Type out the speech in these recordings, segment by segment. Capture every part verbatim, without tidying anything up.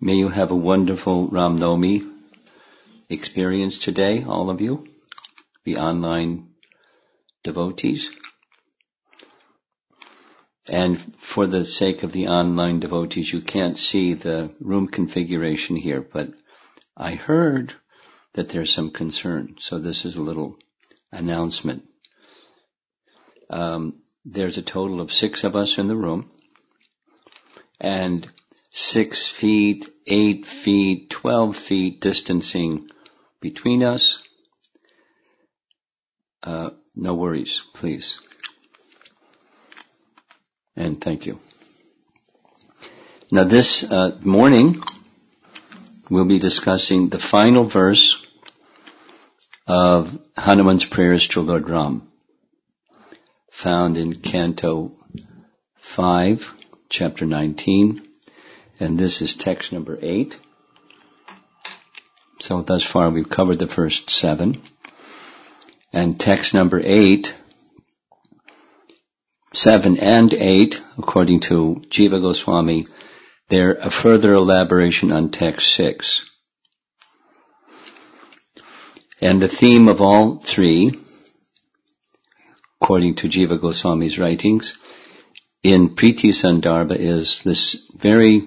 May you have a wonderful Ram Navami experience today, all of you, the online devotees. And for the sake of the online devotees, you can't see the room configuration here, but I heard that there's some concern, so this is a little announcement. Um, there's a total of six of us in the room, and six feet, eight feet, twelve feet distancing between us. Uh, no worries, please. And thank you. Now this uh, morning, we'll be discussing the final verse of Hanuman's prayers to Lord Ram, found in Canto five, Chapter nineteen, and this is text number eight. So thus far we've covered the first seven. And text number eight, seven and eight, according to Jiva Goswami, they're a further elaboration on text six. And the theme of all three, according to Jiva Goswami's writings, in Priti Sandarbha is this very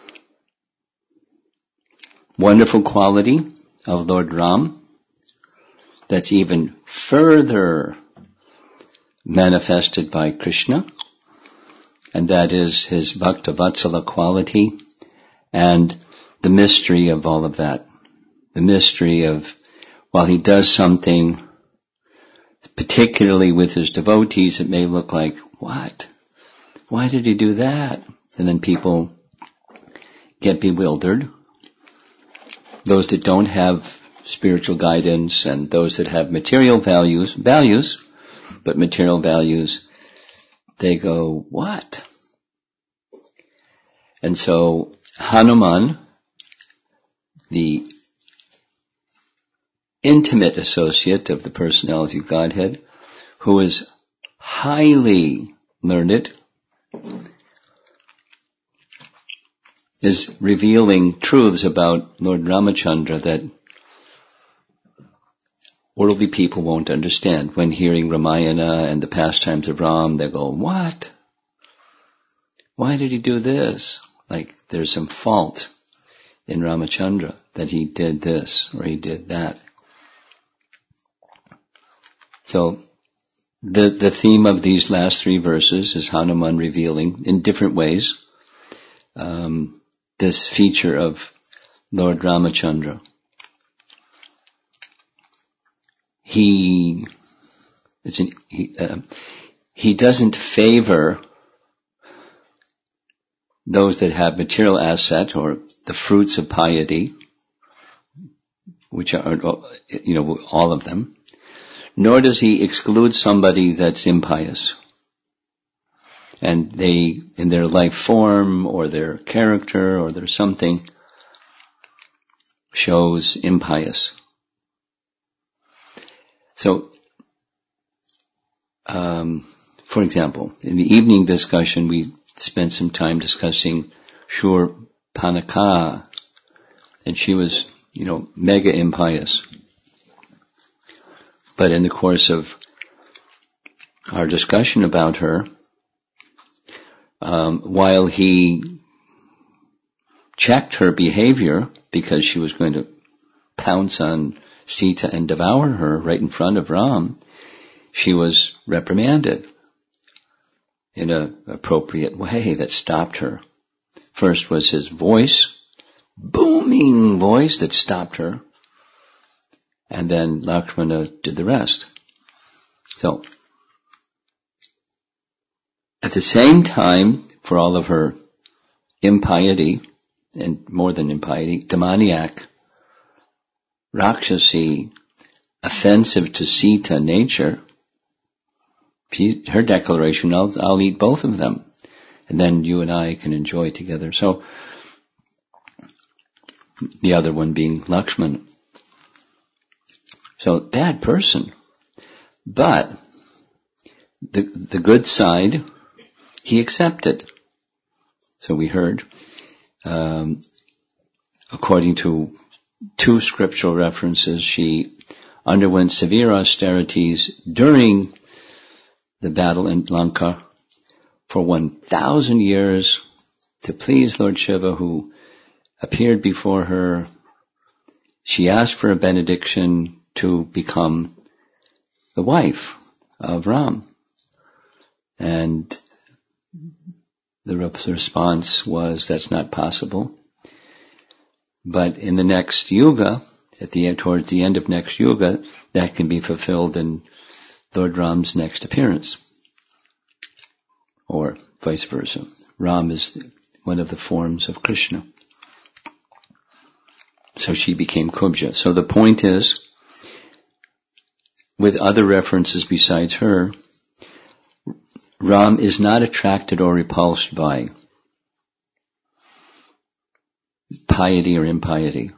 wonderful quality of Lord Ram that's even further manifested by Krishna, and that is his Bhakta Vatsala quality and the mystery of all of that. The mystery of, while he does something, particularly with his devotees, it may look like, what? Why did he do that? And then people get bewildered. Those that don't have spiritual guidance and those that have material values, values, but material values, they go, what? And so Hanuman, the intimate associate of the personality of Godhead, who is highly learned, is revealing truths about Lord Ramachandra that worldly people won't understand. When hearing Ramayana and the pastimes of Ram, they go, what? Why did he do this? Like there's some fault in Ramachandra that he did this or he did that. So the, the theme of these last three verses is Hanuman revealing in different ways um, this feature of Lord Ramachandra. He, it's an, he, uh, he doesn't favor those that have material asset or the fruits of piety, which are, you know, all of them, nor does he exclude somebody that's impious. And they, in their life form or their character or their something, shows impious. So, um, for example, in the evening discussion, we spent some time discussing Shurpanakha, and she was, you know, mega impious. But in the course of our discussion about her, um, while he checked her behavior because she was going to pounce on Sita and devour her right in front of Ram, she was reprimanded in an appropriate way that stopped her. First was his voice, booming voice that stopped her, and then Lakshmana did the rest. So, at the same time, for all of her impiety, and more than impiety, demoniac, Rakshasi, offensive to Sita nature, she, her declaration, I'll, I'll eat both of them, and then you and I can enjoy together. So, the other one being Lakshmana. So, bad person. But, the, the good side, he accepted. So we heard, um, according to two scriptural references, she underwent severe austerities during the battle in Lanka for one thousand years to please Lord Shiva, who appeared before her. She asked for a benediction to become the wife of Ram. And the response was, that's not possible. But in the next yuga, at the end, towards the end of next yuga, that can be fulfilled in Lord Ram's next appearance. Or vice versa. Ram is one of the forms of Krishna. So she became Kubja. So the point is, with other references besides her, Ram is not attracted or repulsed by piety or impiety.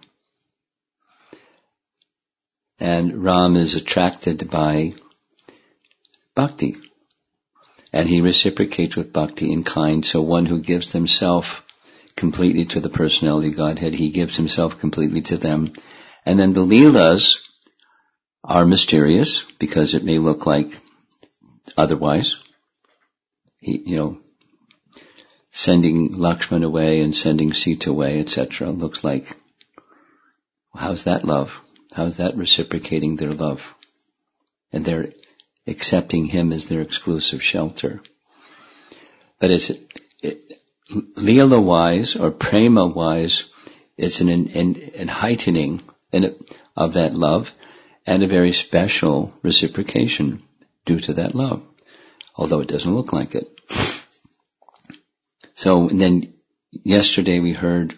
And Ram is attracted by bhakti. And he reciprocates with bhakti in kind. So one who gives himself completely to the personality of Godhead, he gives himself completely to them. And then the Leelas are mysterious because it may look like otherwise. He, you know, sending Lakshman away and sending Sita away, et cetera, looks like, how's that love? How's that reciprocating their love? And they're accepting him as their exclusive shelter. But it's, it, Leela-wise or Prema-wise, it's an, an, an heightening of that love and a very special reciprocation due to that love, although it doesn't look like it. So and then yesterday we heard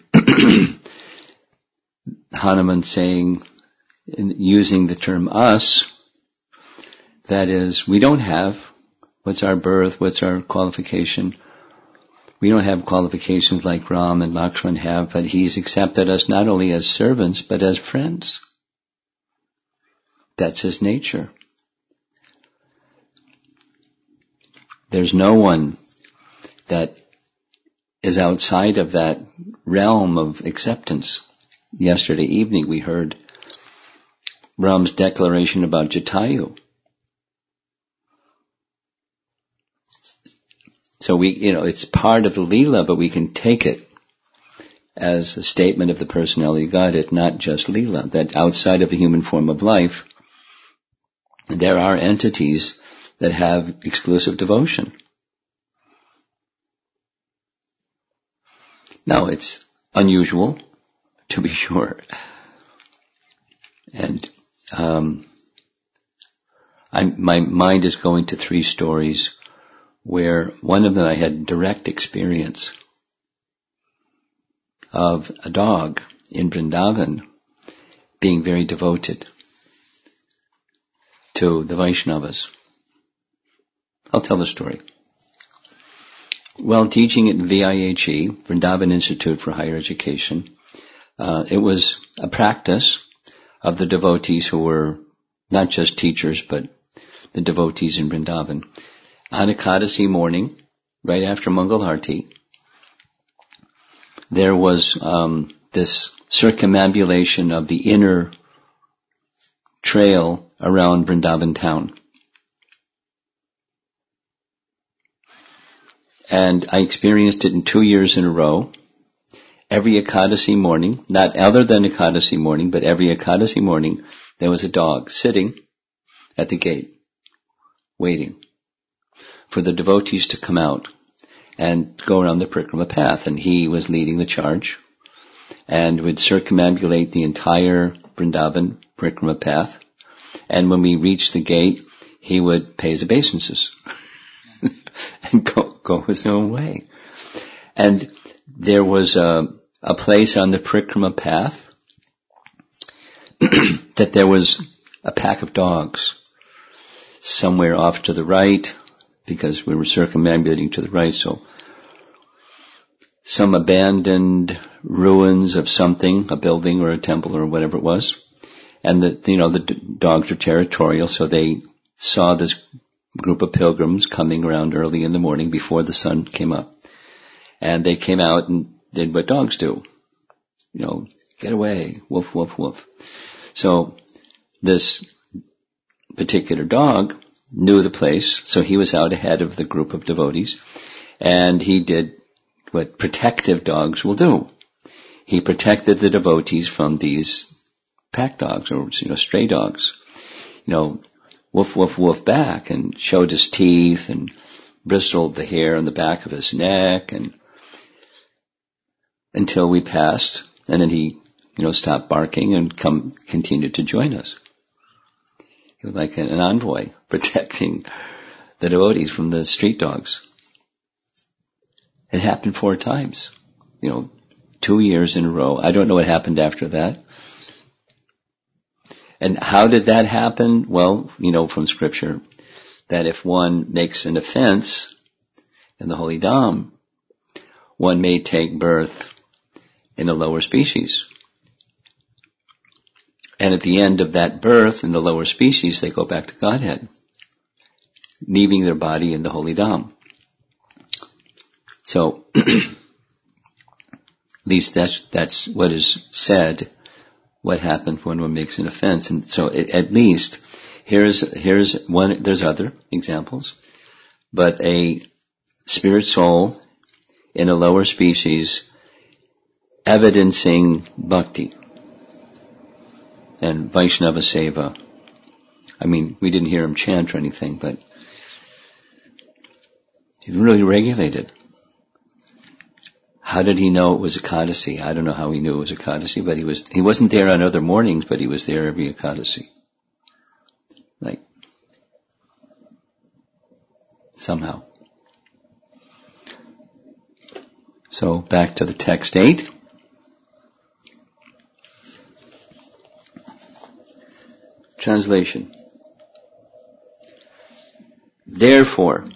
Hanuman saying, using the term us, that is, we don't have, what's our birth, what's our qualification? We don't have qualifications like Ram and Lakshman have, but he's accepted us not only as servants, but as friends. That's his nature. There's no one that is outside of that realm of acceptance. Yesterday evening we heard Ram's declaration about Jatayu. So we, you know, it's part of the Leela, but we can take it as a statement of the personality of God. It's not just Leela, that outside of the human form of life, there are entities that have exclusive devotion. Now, it's unusual, to be sure. And um, I'm, my mind is going to three stories where one of them I had direct experience of a dog in Vrindavan being very devoted to the Vaishnavas. I'll tell the story. While teaching at V I H E, Vrindavan Institute for Higher Education, uh, it was a practice of the devotees who were not just teachers, but the devotees in Vrindavan. On Ekadasi morning, right after Mangal Harti, there was um, this circumambulation of the inner trail around Vrindavan town. And I experienced it in two years in a row. Every Ekadasi morning, not other than Ekadasi morning, but every Ekadasi morning, there was a dog sitting at the gate, waiting for the devotees to come out and go around the Parikrama path. And he was leading the charge and would circumambulate the entire Vrindavan Parikrama path. And when we reached the gate, he would pay his obeisances and go, go his own way. And there was a, a place on the Parikrama path that there was a pack of dogs somewhere off to the right, because we were circumambulating to the right, so some abandoned ruins of something, a building or a temple or whatever it was. And the, you know, the d- dogs are territorial, so they saw this group of pilgrims coming around early in the morning before the sun came up. And they came out and did what dogs do. You know, Get away. Woof, woof, woof. So this particular dog knew the place, so he was out ahead of the group of devotees, and he did what protective dogs will do. He protected the devotees from these pack dogs, or, you know, stray dogs. You know, woof, woof, woof back, and showed his teeth, and bristled the hair on the back of his neck, and until we passed, and then he, you know, stopped barking and come, continued to join us. He was like an envoy protecting the devotees from the street dogs. It happened four times, you know, two years in a row. I don't know what happened after that. And how did that happen? Well, you know from scripture that if one makes an offense in the holy dham, one may take birth in a lower species. And at the end of that birth in the lower species, they go back to Godhead, leaving their body in the holy dham. So, at least that's, that's what is said, what happens when one makes an offense. And so it, at least, here's, here's one, there's other examples, but a spirit soul in a lower species evidencing bhakti and Vaishnava Seva. I mean, we didn't hear him chant or anything, but he really regulated. How did he know it was Ekadasi? I don't know how he knew it was Ekadasi, but he was, he wasn't there on other mornings, but he was there every Ekadasi. Like, somehow. So, back to the text eight. Translation. Therefore,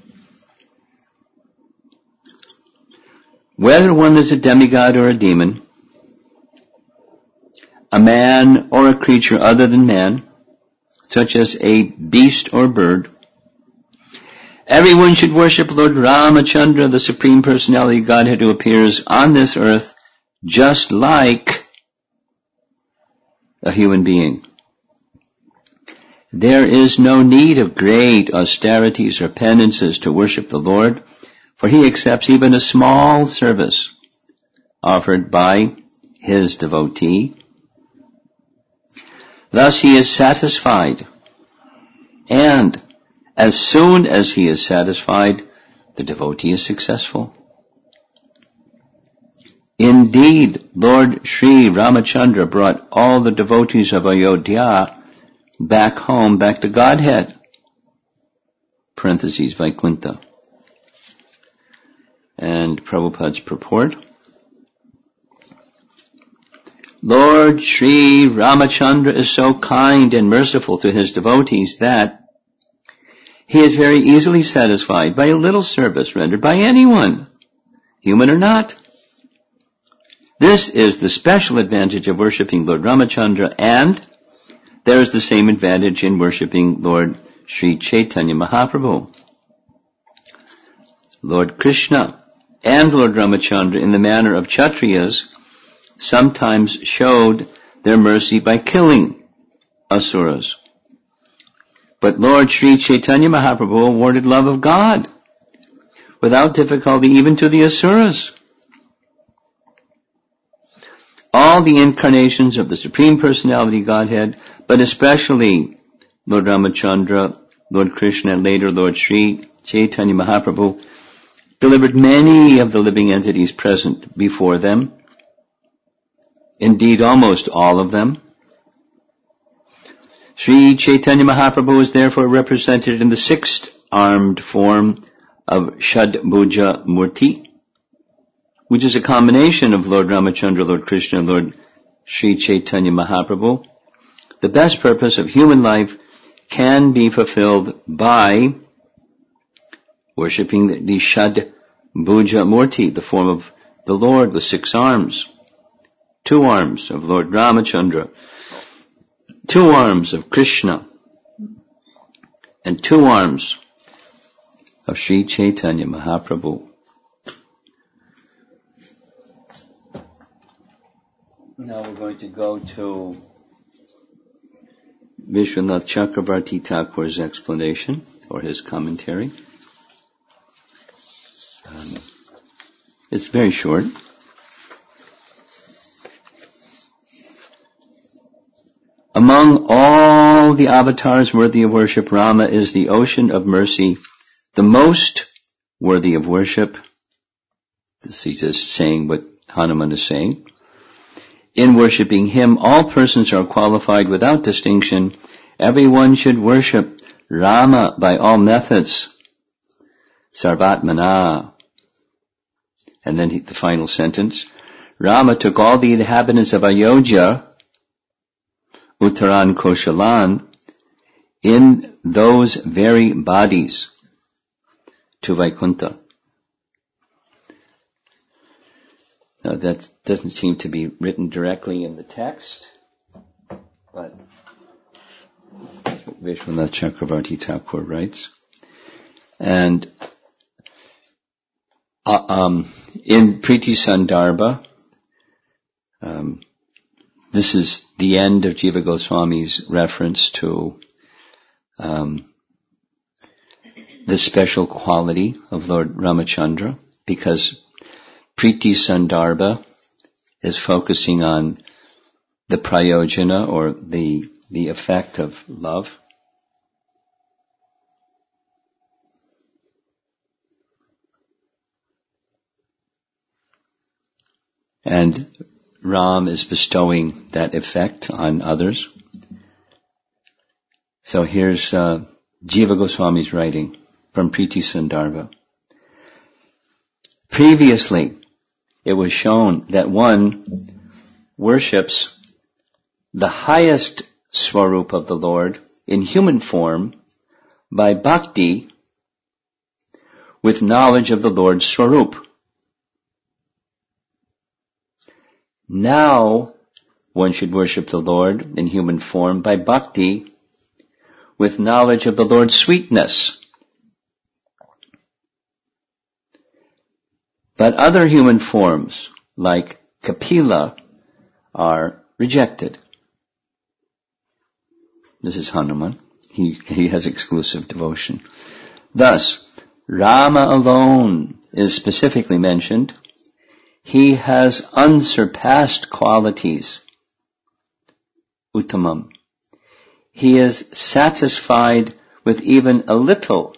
whether one is a demigod or a demon, a man or a creature other than man, such as a beast or bird, everyone should worship Lord Ramachandra, the Supreme Personality of Godhead, who appears on this earth just like a human being. There is no need of great austerities or penances to worship the Lord, for he accepts even a small service offered by his devotee. Thus he is satisfied, and as soon as he is satisfied, the devotee is successful. Indeed, Lord Sri Ramachandra brought all the devotees of Ayodhya back home, back to Godhead. Parentheses, Vaikuntha. And Prabhupada's purport. Lord Sri Ramachandra is so kind and merciful to his devotees that he is very easily satisfied by a little service rendered by anyone, human or not. This is the special advantage of worshipping Lord Ramachandra, and there is the same advantage in worshipping Lord Sri Chaitanya Mahaprabhu. Lord Krishna and Lord Ramachandra, in the manner of Kshatriyas, sometimes showed their mercy by killing asuras. But Lord Sri Chaitanya Mahaprabhu awarded love of God without difficulty even to the asuras. All the incarnations of the Supreme Personality Godhead, but especially Lord Ramachandra, Lord Krishna, and later Lord Sri Chaitanya Mahaprabhu, delivered many of the living entities present before them. Indeed, almost all of them. Sri Chaitanya Mahaprabhu is therefore represented in the six-armed form of Shadbhuja Murti, which is a combination of Lord Ramachandra, Lord Krishna, and Lord Sri Chaitanya Mahaprabhu. The best purpose of human life can be fulfilled by worshipping the, the Shadbhuja Murti, the form of the Lord with six arms. Two arms of Lord Ramachandra, two arms of Krishna, and two arms of Sri Chaitanya Mahaprabhu. Now we're going to go to Vishwanath Chakravarti Thakur's explanation or his commentary. Um, it's very short. Among all the avatars worthy of worship, Rama is the ocean of mercy, the most worthy of worship. This is just saying what Hanuman is saying. In worshipping him, all persons are qualified without distinction. Everyone should worship Rama by all methods. Sarvatmana. And then the final sentence. Rama took all the inhabitants of Ayodhya, Uttaran Koshalan, in those very bodies to Vaikuntha. Now that doesn't seem to be written directly in the text, but Vishwanath Chakravarti Thakur writes. And uh, um, in Priti Sandarbha, um, this is the end of Jiva Goswami's reference to um, the special quality of Lord Ramachandra, because Priti Sandarbha is focusing on the prayojana, or the the effect of love. And Ram is bestowing that effect on others. So here's uh, Jiva Goswami's writing from Priti Sandarbha. Previously, it was shown that one worships the highest Swarup of the Lord in human form by bhakti with knowledge of the Lord's Swarup. Now, one should worship the Lord in human form by bhakti with knowledge of the Lord's sweetness. But other human forms, like Kapila, are rejected. This is Hanuman. He, he has exclusive devotion. Thus, Rama alone is specifically mentioned. He has unsurpassed qualities. Uttamam. He is satisfied with even a little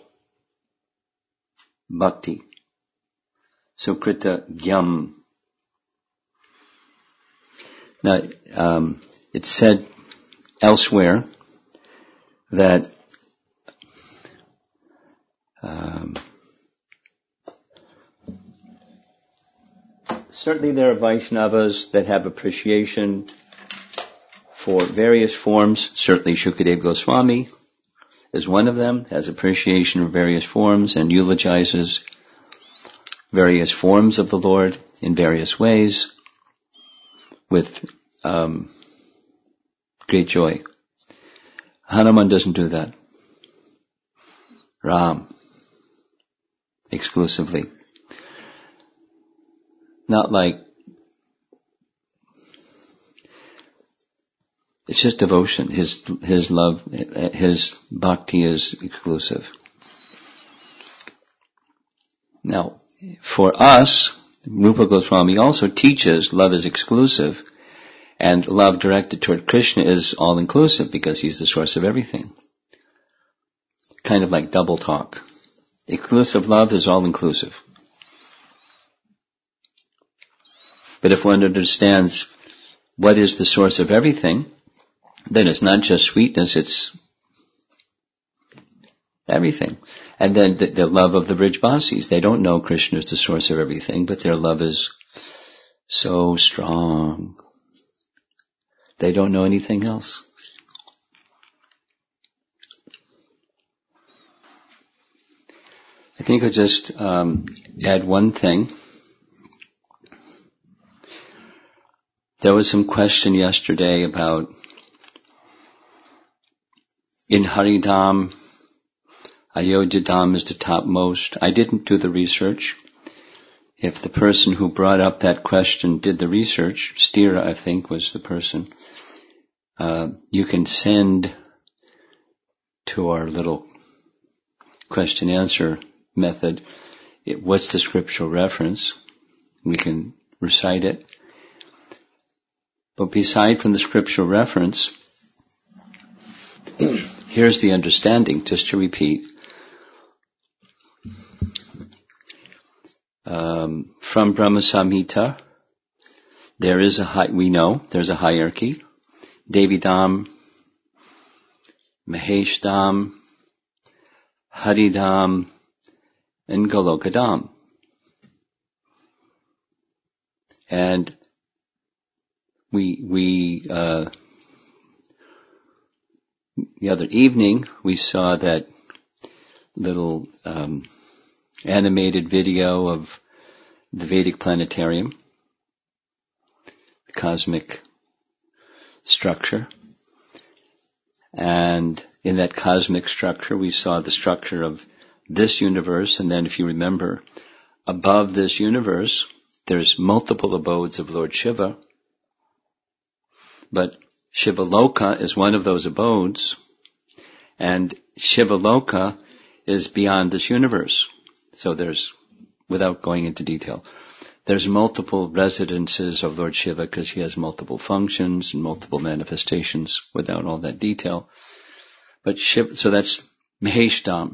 bhakti. Sukrita Gyam. Now, um, it's said elsewhere that um, certainly there are Vaishnavas that have appreciation for various forms. Certainly Shukadeva Goswami is one of them, has appreciation of various forms and eulogizes various forms of the Lord in various ways with um, great joy. Hanuman doesn't do that. Ram, exclusively. Not like, it's just devotion. His, his love, his bhakti is exclusive. Now, for us, Rupa Goswami also teaches love is exclusive, and love directed toward Krishna is all-inclusive because he's the source of everything. Kind of like double talk. Exclusive love is all-inclusive. But if one understands what is the source of everything, then it's not just sweetness, it's everything. And then the, the love of the Brijbasis. They don't know Krishna is the source of everything, but their love is so strong. They don't know anything else. I think I'll just um, add one thing. There was some question yesterday about in Haridham, Ayodhya Dham is the topmost. I didn't do the research. if the person who brought up that question did the research, Stira, I think, was the person, uh, you can send to our little question-answer method, it, what's the scriptural reference? We can recite it. But beside from the scriptural reference, here's the understanding, just to repeat. Um, from Brahma Samhita, there is a hi- we know there's a hierarchy. Devidam, Maheshdam, Haridam, and Golokadam. And we, we, uh, the other evening, we saw that little, um, animated video of the Vedic planetarium, the cosmic structure. And in that cosmic structure, we saw the structure of this universe. And then if you remember, above this universe, there's multiple abodes of Lord Shiva. But Shivaloka is one of those abodes. And Shivaloka is beyond this universe. So there's, without going into detail, there's multiple residences of Lord Shiva because he has multiple functions and multiple manifestations without all that detail. But Shiva, so that's Maheshdam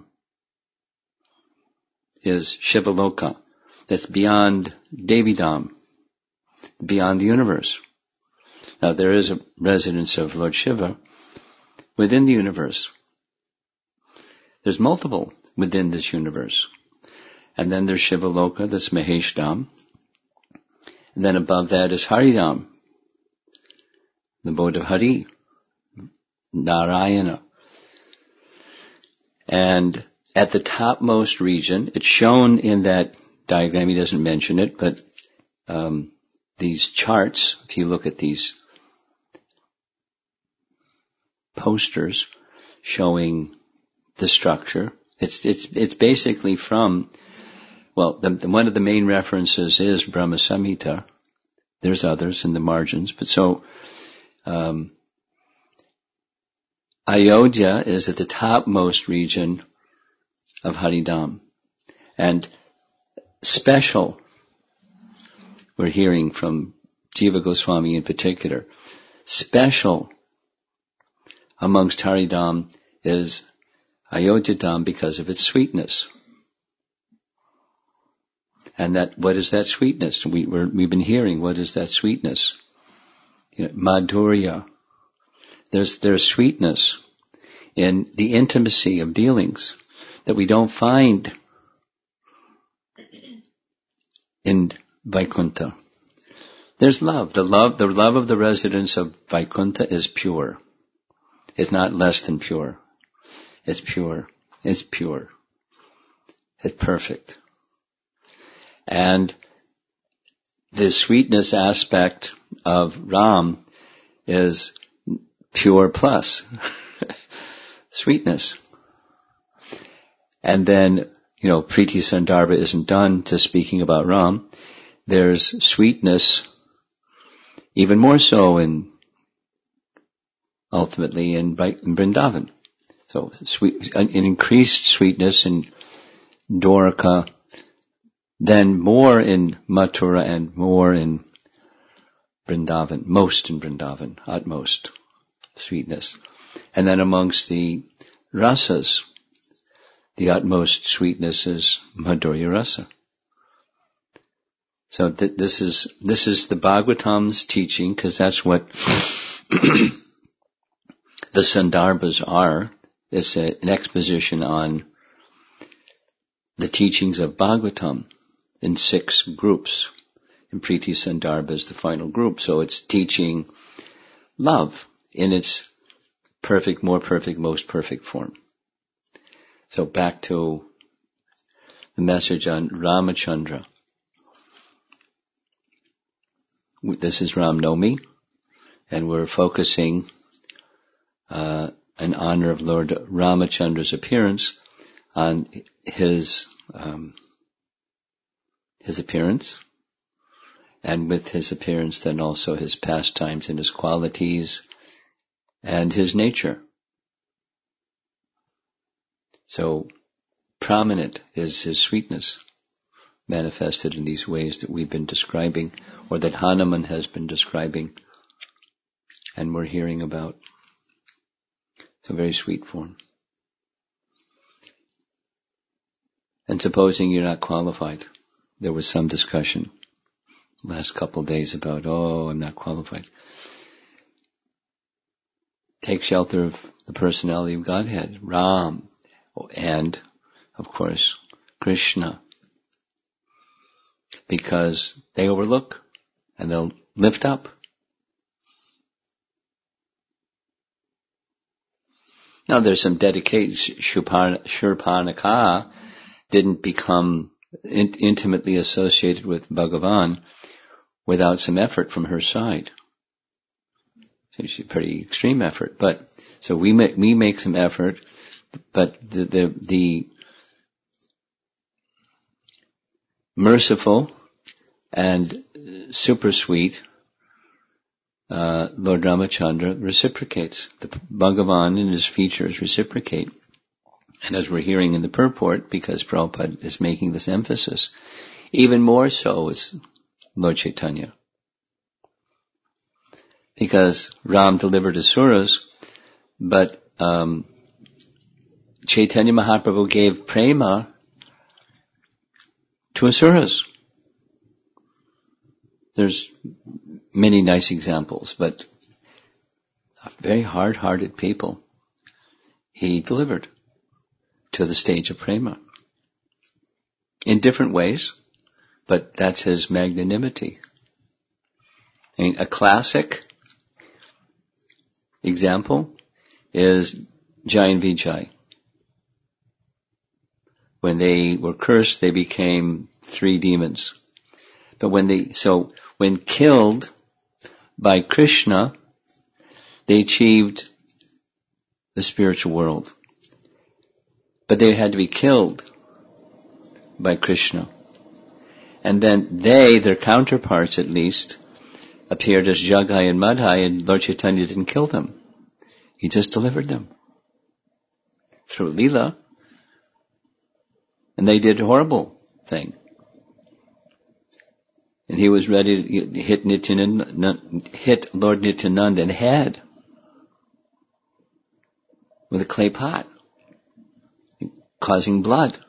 is Shivaloka. That's beyond Devidam, beyond the universe. Now there is a residence of Lord Shiva within the universe. There's multiple within this universe. And then there's Shivaloka, that's Maheshdam. And then above that is Haridam, the abode of Hari, Narayana. And at the topmost region, it's shown in that diagram, he doesn't mention it, but um, these charts, if you look at these posters showing the structure, it's it's it's basically from, well, the, the, one of the main references is Brahma Samhita. There's others in the margins, but so um, Ayodhya is at the topmost region of Haridam. And special, we're hearing from Jiva Goswami in particular, special amongst Haridam is Ayodhya Dham because of its sweetness. And that, what is that sweetness? We, we're, we've been hearing, what is that sweetness? You know, Madhurya. There's, there's sweetness in the intimacy of dealings that we don't find in Vaikuntha. There's love. The love, the love of the residents of Vaikuntha is pure. It's not less than pure. It's pure. It's pure. It's perfect. And the sweetness aspect of Ram is pure plus sweetness. And then, you know, Priti Sandarbha isn't done to speaking about Ram. There's sweetness, even more so in, ultimately in, in Vrindavan. So sweet, an increased sweetness in Dwarka, then more in Mathura and more in Vrindavan, most in Vrindavan, utmost sweetness. And then amongst the rasas, the utmost sweetness is Madhurya Rasa. So th- this is this is the Bhagavatam's teaching, because that's what the Sandarbhas are. It's a, an exposition on the teachings of Bhagavatam in six groups. And Priti Sandarbha is the final group. So it's teaching love in its perfect, more perfect, most perfect form. So back to the message on Ramachandra. This is Ram Navami, and we're focusing uh, in honor of Lord Ramachandra's appearance on his um, his appearance, and with his appearance then also his pastimes and his qualities and his nature. So prominent is his sweetness, manifested in these ways that we've been describing, or that Hanuman has been describing, and we're hearing about. It's a very sweet form. And supposing you're not qualified, there was some discussion last couple of days about, oh, I'm not qualified. Take shelter of the personality of Godhead, Ram, and, of course, Krishna. Because they overlook and they'll lift up. Now there's some dedication. Shurpanakha didn't become in- intimately associated with Bhagavan without some effort from her side. It's a pretty extreme effort, but so we make we make some effort, but the the, the merciful and super sweet uh, Lord Ramachandra reciprocates. The Bhagavan in his features reciprocate. And as we're hearing in the purport, because Prabhupada is making this emphasis, even more so is Lord Chaitanya. Because Ram delivered asuras, but um, Chaitanya Mahaprabhu gave prema to asuras. There's many nice examples, but very hard-hearted people he delivered to the stage of prema. In different ways, but that's his magnanimity. And a classic example is Jai and Vijay. When they were cursed, they became three demons. But when they, so when killed by Krishna, they achieved the spiritual world. But they had to be killed by Krishna. And then they, their counterparts at least, appeared as Jagai and Madhai, and Lord Chaitanya didn't kill them. He just delivered them through Leela. And they did a horrible thing. And he was ready to hit Nityananda, hit Lord Nityananda in the head with a clay pot, causing blood.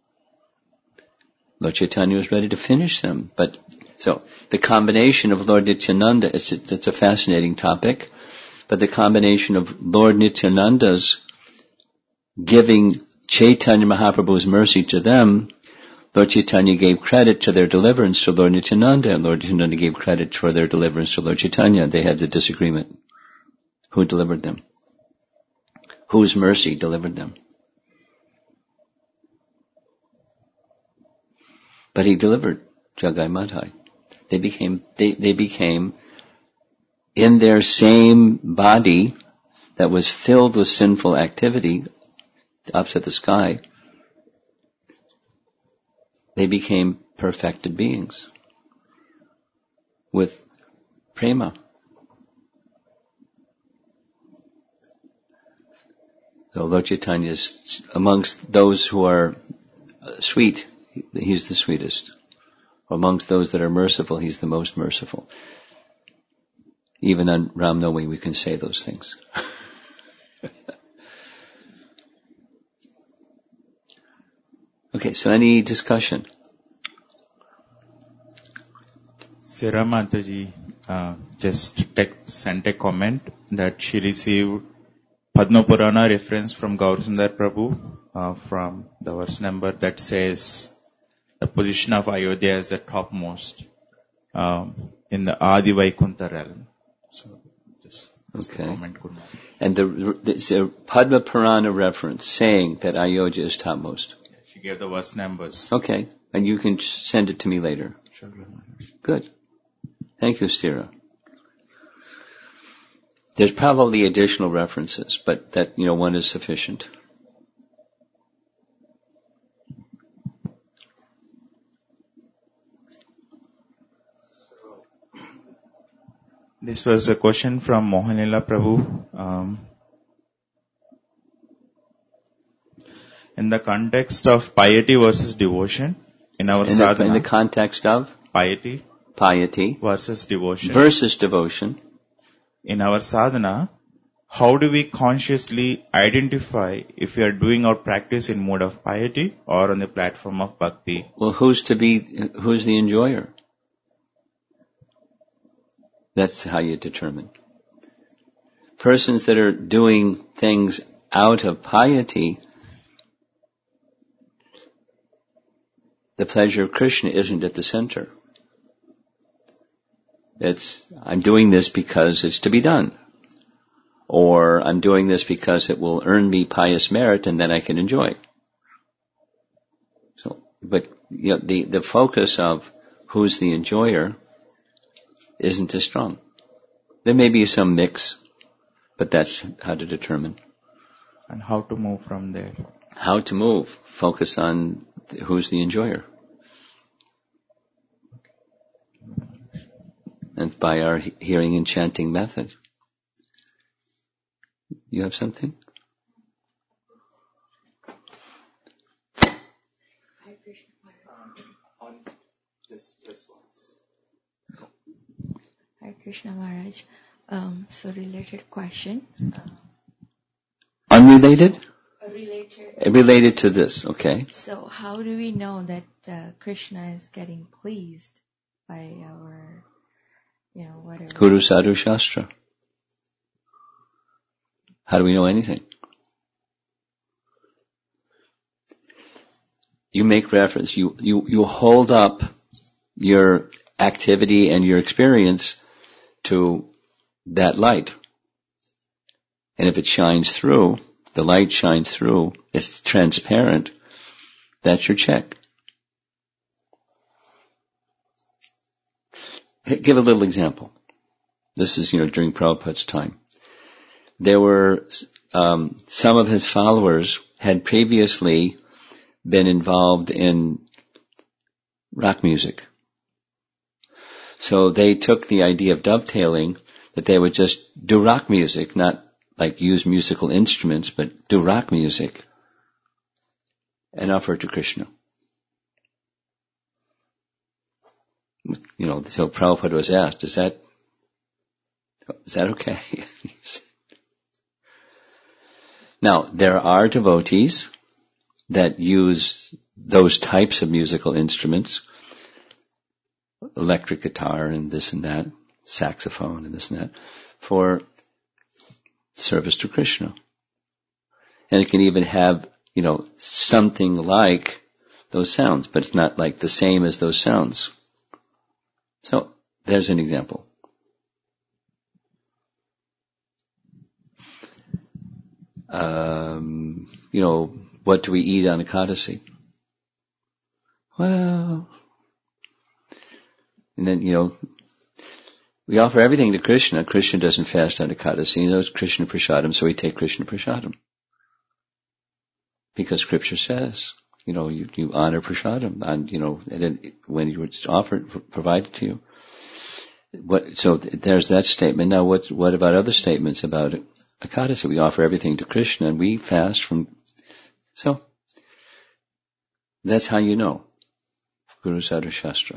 Lord Chaitanya was ready to finish them. But so the combination of Lord Nityananda, it's, it's a fascinating topic, but the combination of Lord Nityananda's giving Chaitanya Mahaprabhu's mercy to them, Lord Chaitanya gave credit to their deliverance to Lord Nityananda, and Lord Nityananda gave credit for their deliverance to Lord Chaitanya. They had the disagreement. Who delivered them? Whose mercy delivered them? But he delivered Jagai Madhai. They became, they, they became in their same body that was filled with sinful activity up to the sky. They became perfected beings with prema. So Lord Chaitanya is amongst those who are sweet, he's the sweetest. Amongst those that are merciful, he's the most merciful. Even on Ram Navami we can say those things. Okay, so any discussion? Sira Mataji uh, just te- sent a comment that she received Padma Purana reference from Gaurasundar Prabhu uh, from the verse number that says the position of Ayodhya is the topmost um, in the Adi Vaikuntha realm. So just okay. comment. And the, the Padma Purana reference saying that Ayodhya is topmost. She gave the verse numbers. Okay, and you can send it to me later. Sure. Good. Thank you, Stira. There's probably additional references, but that, you know, one is sufficient. This was a question from Mohanila Prabhu. Um, in the context of piety versus devotion, in our in sadhana, the, in the context of piety piety versus devotion, versus devotion, in our sadhana, how do we consciously identify if we are doing our practice in mode of piety or on the platform of bhakti? Well, who's to be, who's the enjoyer? That's how you determine. Persons that are doing things out of piety, the pleasure of Krishna isn't at the center. It's, I'm doing this because it's to be done. Or I'm doing this because it will earn me pious merit and then I can enjoy. So, but you know, the, the focus of who's the enjoyer isn't as strong. There may be some mix, but that's how to determine. And how to move from there? How to move. Focus on who's the enjoyer. And by our hearing and chanting method. You have something? Hi, Krishna Maharaj. On this response. Hi, Krishna Maharaj. Um, so related question. Uh, Unrelated? related. Related to this, okay. So how do we know that uh, Krishna is getting pleased by our, you know, whatever? Guru Sadhu Shastra. How do we know anything? You make reference, you, you, you hold up your activity and your experience to that light. And if it shines through, the light shines through, it's transparent, that's your check. Give a little example. This is, you know, during Prabhupada's time. There were, um, some of his followers had previously been involved in rock music. So they took the idea of dovetailing, that they would just do rock music, not like use musical instruments, but do rock music and offer it to Krishna. You know, so Prabhupada was asked, is that, is that okay? Now, there are devotees that use those types of musical instruments, electric guitar and this and that, saxophone and this and that, for service to Krishna. And it can even have, you know, something like those sounds, but it's not like the same as those sounds. So, there's an example. Um, you know, what do we eat on Ekadasi? Well, and then, you know, we offer everything to Krishna. Krishna doesn't fast on Ekadasi. He knows Krishna Prasadam, so we take Krishna Prasadam. Because Scripture says, you know, you, you honor Prasadam, and, you know, and then when you it's offered, provided to you. What, so there's that statement. Now, what, what about other statements about it? Ekadasi, we offer everything to Krishna and we fast from, so, that's how you know. Guru Sadhu Shastra.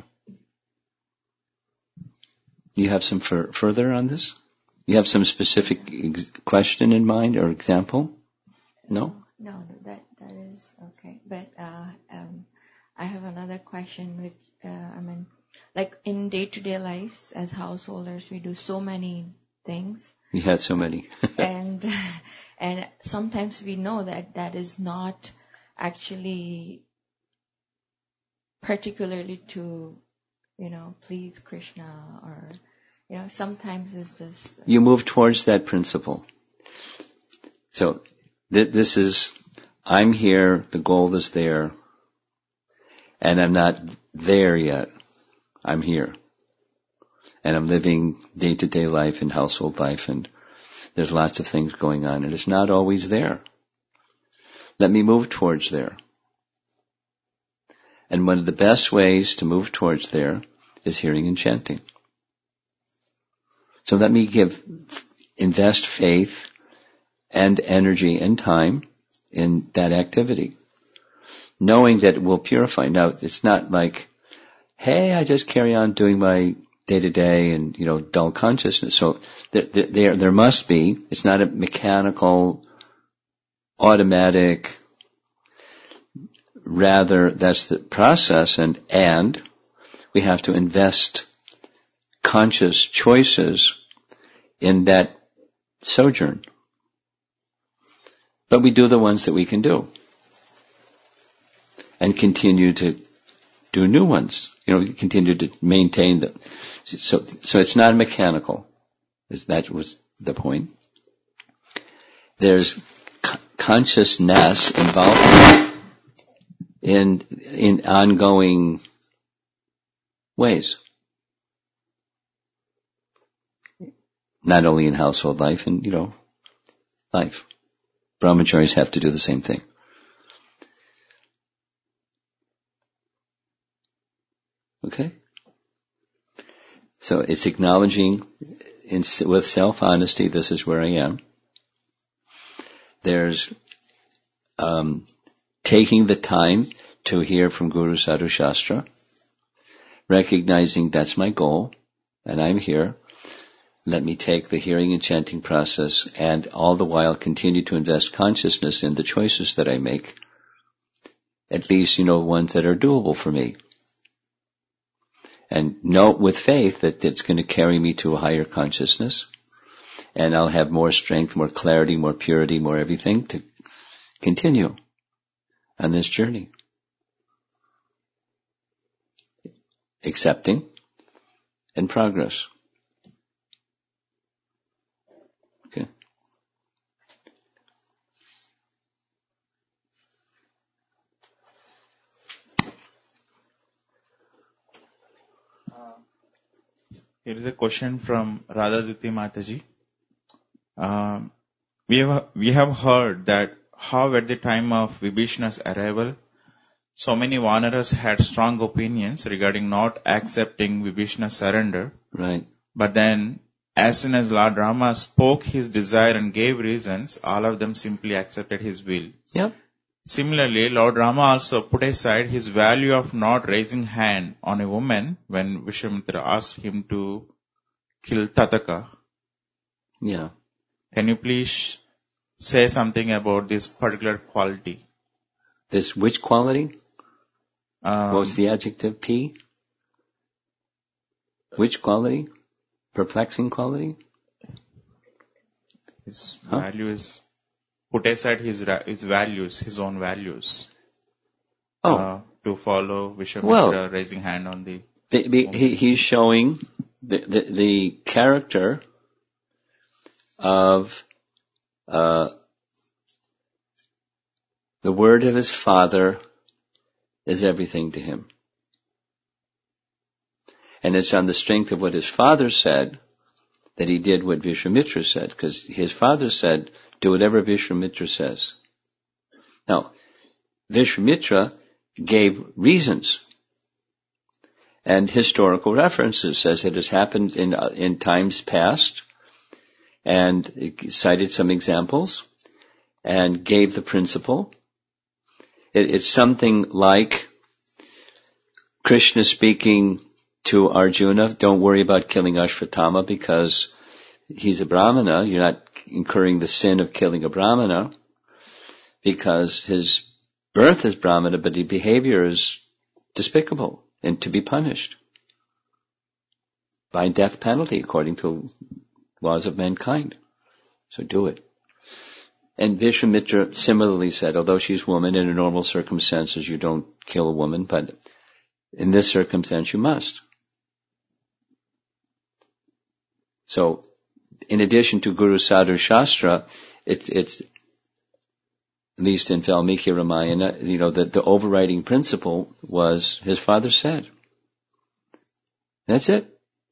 You have some fur- further on this? You have some specific ex- question in mind or example? No? No, that, that is okay. But, uh, um, I have another question which, uh, I mean, like in day-to-day lives as householders, we do so many things. We had so many. and and sometimes we know that that is not actually particularly to, you know, please Krishna, or, you know, sometimes it's just... You move towards that principle. So, th- this is, I'm here, the goal is there, and I'm not there yet. I'm here. And I'm living day-to-day life and household life, and there's lots of things going on, and it's not always there. Let me move towards there. And one of the best ways to move towards there is hearing and chanting. So let me give, invest faith and energy and time in that activity, knowing that it will purify. Now, it's not like, hey, I just carry on doing my day-to-day and, you know, dull consciousness. So there, there, there must be, it's not a mechanical, automatic, rather that's the process, and, and we have to invest conscious choices in that sojourn. But we do the ones that we can do and continue to do new ones. You know, continue to maintain the, so, so it's not mechanical. That was the point. There's c- consciousness involved in, in ongoing ways. Not only in household life and, you know, life. Brahmacharis have to do the same thing. Okay? So it's acknowledging in, with self-honesty, this is where I am. There's um, taking the time to hear from Guru Sadhu Shastra, recognizing that's my goal, and I'm here. Let me take the hearing and chanting process and all the while continue to invest consciousness in the choices that I make, at least, you know, ones that are doable for me. And know with faith that it's going to carry me to a higher consciousness, and I'll have more strength, more clarity, more purity, more everything to continue on this journey. Accepting and progress. Okay. Here is a question from Radhaditi Mataji. Um, we have we have heard that how at the time of Vibhishana's arrival, so many Vanaras had strong opinions regarding not accepting Vibhishana's surrender. Right. But then, as soon as Lord Rama spoke his desire and gave reasons, all of them simply accepted his will. Yep. Similarly, Lord Rama also put aside his value of not raising hand on a woman when Vishwamitra asked him to kill Tataka. Yeah. Can you please say something about this particular quality? This which quality? Um, What was the adjective? P? Which quality? Perplexing quality? His Huh? values, put aside his his values, his own values. Oh. Uh, to follow Vishwamitra Well, raising hand on the... the, the, he, he's showing the, the, the character of uh, the word of his father is everything to him. And it's on the strength of what his father said that he did what Vishwamitra said, because his father said, do whatever Vishwamitra says. Now, Vishwamitra gave reasons and historical references as it has happened in uh, in times past, and cited some examples and gave the principle. It, it's something like Krishna speaking to Arjuna, don't worry about killing Ashvatthama because he's a Brahmana. You're not incurring the sin of killing a Brahmana because his birth is Brahmana, but his behavior is despicable and to be punished by death penalty according to laws of mankind. So do it. And Vishwamitra similarly said, although she's woman, in normal circumstances you don't kill a woman, but in this circumstance you must. So, in addition to Guru Sadhu Shastra, it's, it's, at least in Valmiki Ramayana, you know, the, the overriding principle was his father said. That's it.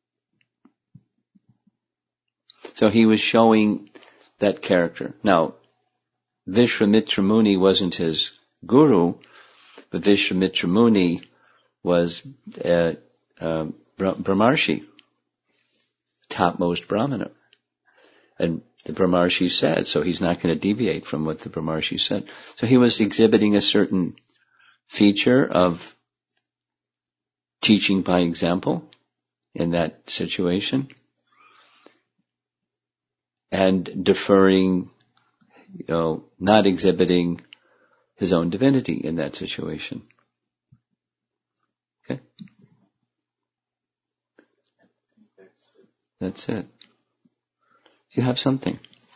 So he was showing that character. Now, Vishwamitra Muni wasn't his guru, but Vishwamitra Muni was uh, uh, Brahmarshi, topmost Brahmana. And the Brahmarshi said, so he's not going to deviate from what the Brahmarshi said. So he was exhibiting a certain feature of teaching by example in that situation, and deferring, you know, not exhibiting his own divinity in that situation. Okay? That's it. You have something.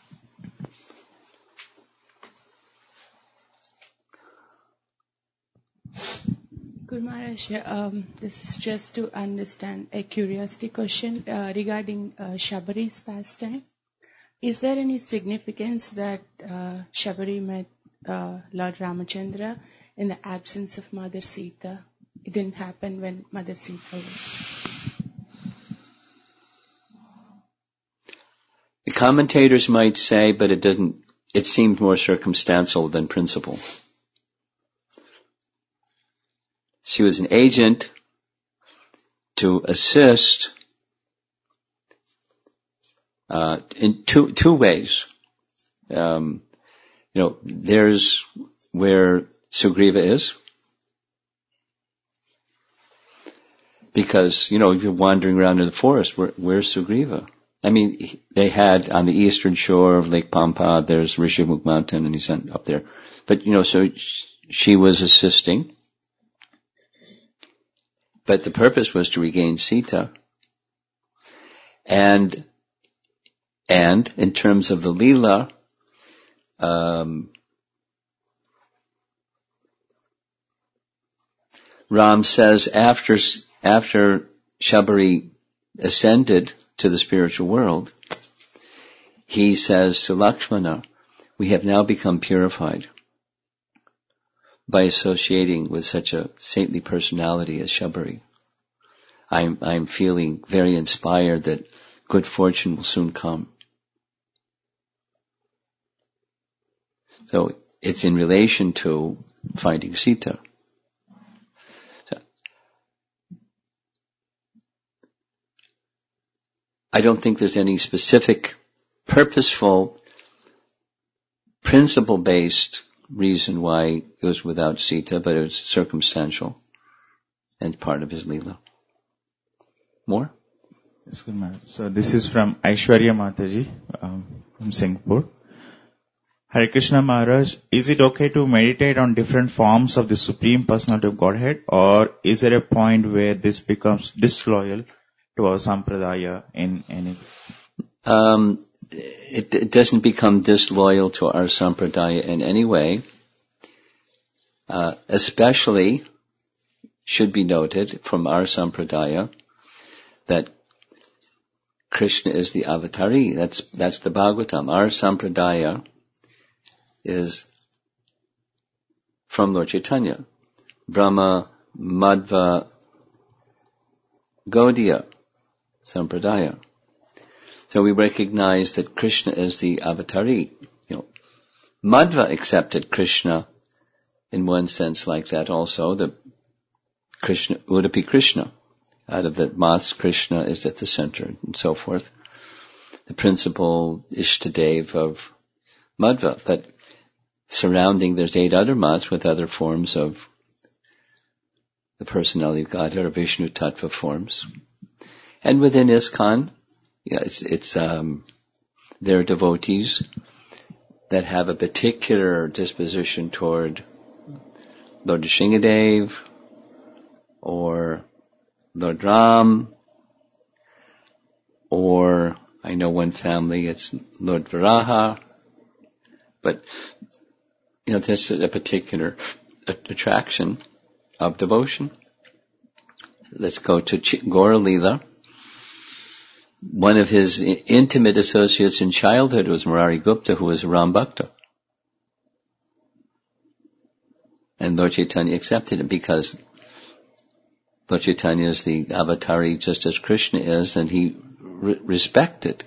Guru Maharaj, um, this is just to understand a curiosity question uh, regarding uh, Shabari's pastime. Is there any significance that uh, Shabari met uh, Lord Ramachandra in the absence of Mother Sita? It didn't happen when Mother Sita was. The commentators might say, but it didn't, it seemed more circumstantial than principal. She was an agent to assist uh, in two two ways. Um, you know, there's where Sugriva is, because you know if you're wandering around in the forest, where, where's Sugriva? I mean, they had on the eastern shore of Lake Pampa, there's Rishyamukh Mountain, and he's up there. But you know, so she was assisting. But the purpose was to regain Sita. And, and in terms of the Leela, um, Ram says after, after Shabari ascended to the spiritual world, he says to Lakshmana, we have now become purified by associating with such a saintly personality as Shabari. I'm, I'm feeling very inspired that good fortune will soon come. So it's in relation to finding Sita. So, I don't think there's any specific, purposeful, principle-based reason why it was without Sita, but it was circumstantial and part of his Leela. More? Yes, good man. So this is from Aishwarya Mataji um, from Singapore. Hare Krishna Maharaj, is it okay to meditate on different forms of the Supreme Personality of Godhead, or is there a point where this becomes disloyal to our sampradaya in any? Um, It, it doesn't become disloyal to our sampradaya in any way. Uh, especially, should be noted from our sampradaya that Krishna is the avatari. That's that's the Bhagavatam. Our sampradaya is from Lord Chaitanya, Brahma, Madhva, Gaudiya sampradaya. So we recognize that Krishna is the avatari. You know, Madhva accepted Krishna in one sense like that also. The Krishna, Udupi Krishna, out of the Mas, Krishna is at the center and so forth. The principal Ishtadev of Madhva. But surrounding, there's eight other Mas with other forms of the personality of Godhead, or Vishnu Tattva forms. And within ISKCON, yeah, it's, it's, um, there are devotees that have a particular disposition toward Lord Nrsingadev or Lord Ram, or I know one family, it's Lord Varaha, but, you know, there's a particular attraction of devotion. Let's go to Ch- Gaura Leela. One of his intimate associates in childhood was Murari Gupta, who was a Ram Bhakta. And Lord Chaitanya accepted him because Lord Chaitanya is the avatari just as Krishna is, and he re- respected.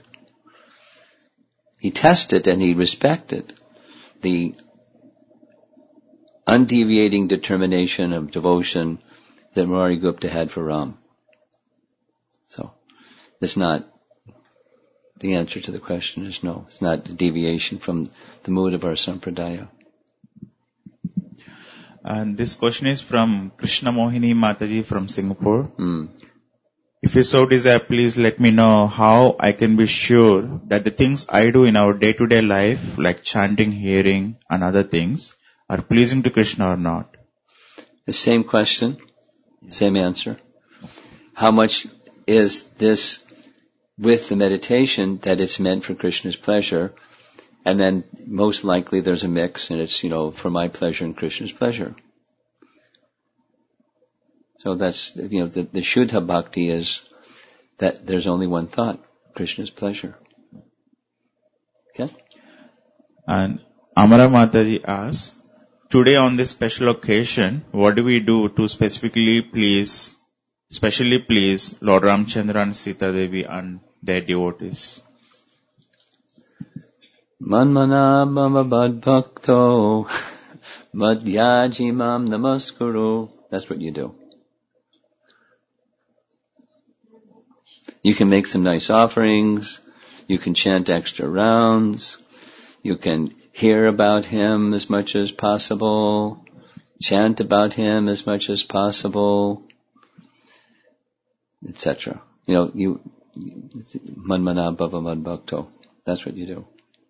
He tested and he respected the undeviating determination of devotion that Murari Gupta had for Ram. So, it's not the answer to the question is no. It's not a deviation from the mood of our sampradaya. And this question is from Krishna Mohini Mataji from Singapore. Mm. If you so desire, please let me know how I can be sure that the things I do in our day-to-day life, like chanting, hearing, and other things, are pleasing to Krishna or not. The same question, same answer. How much is this with the meditation that it's meant for Krishna's pleasure? And then most likely there's a mix and it's, you know, for my pleasure and Krishna's pleasure. So that's, you know, the, the Shuddha Bhakti is that there's only one thought, Krishna's pleasure. Okay? And Amara Mataji asks, today on this special occasion, what do we do to specifically please, specially please Lord Ramchandra and Sita Devi and their devotees? Manmana mama bad bhakto madhyaji mam namaskuru. That's what you do. You can make some nice offerings. You can chant extra rounds. You can hear about him as much as possible. Chant about him as much as possible, et cetera. You know, you manmana bhava mad bhakto. That's what you do.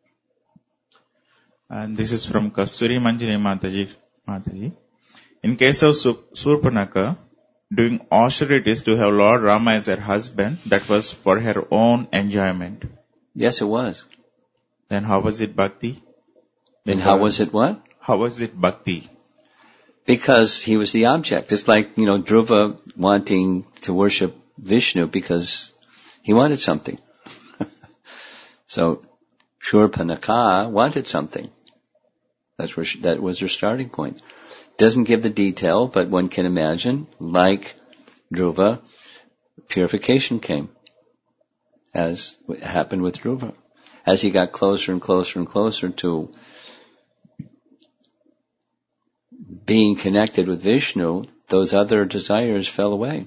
And this is from Kasturi Manjini Mataji. Mataji. In case of Surpanaka, doing austerities to have Lord Rama as her husband, that was for her own enjoyment. Yes, it was. Then how was it bhakti? And how was it what? How was it bhakti? Because he was the object. It's like, you know, Dhruva wanting to worship Vishnu because he wanted something. So, Shurpanaka wanted something. That's where she, that was her starting point. Doesn't give the detail, but one can imagine, like Dhruva, purification came, as happened with Dhruva. As he got closer and closer and closer to being connected with Vishnu, those other desires fell away.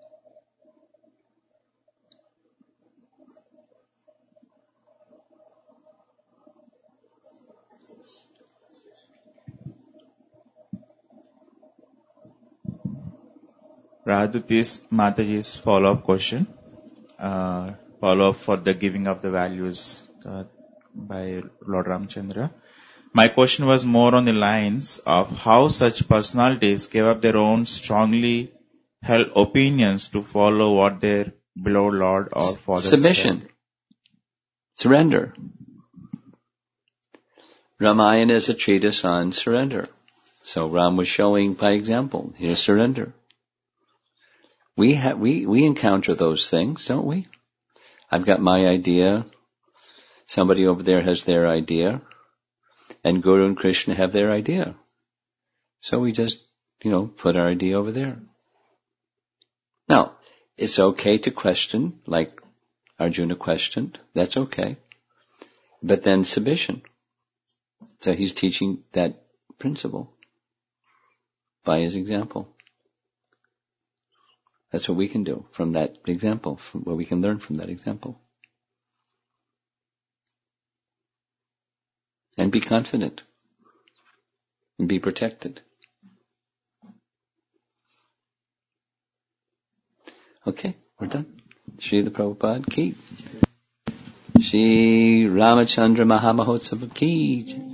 Radhuti's Mataji's follow-up question, uh, follow-up for the giving of the values uh, by Lord Ramchandra. My question was more on the lines of how such personalities gave up their own strongly held opinions to follow what their beloved Lord or Father Submission. said. Surrender. Ramayana is a treatise on surrender. So Ram was showing by example, here's surrender. We ha- we we encounter those things, don't we? I've got my idea. Somebody over there has their idea. And Guru and Krishna have their idea. So we just, you know, put our idea over there. Now, it's okay to question, like Arjuna questioned. That's okay. But then submission. So he's teaching that principle by his example. That's what we can do from that example, from what we can learn from that example. And be confident. And be protected. Okay, we're done. Srila Prabhupada ki. Shri Ramachandra Mahamahotsava ki.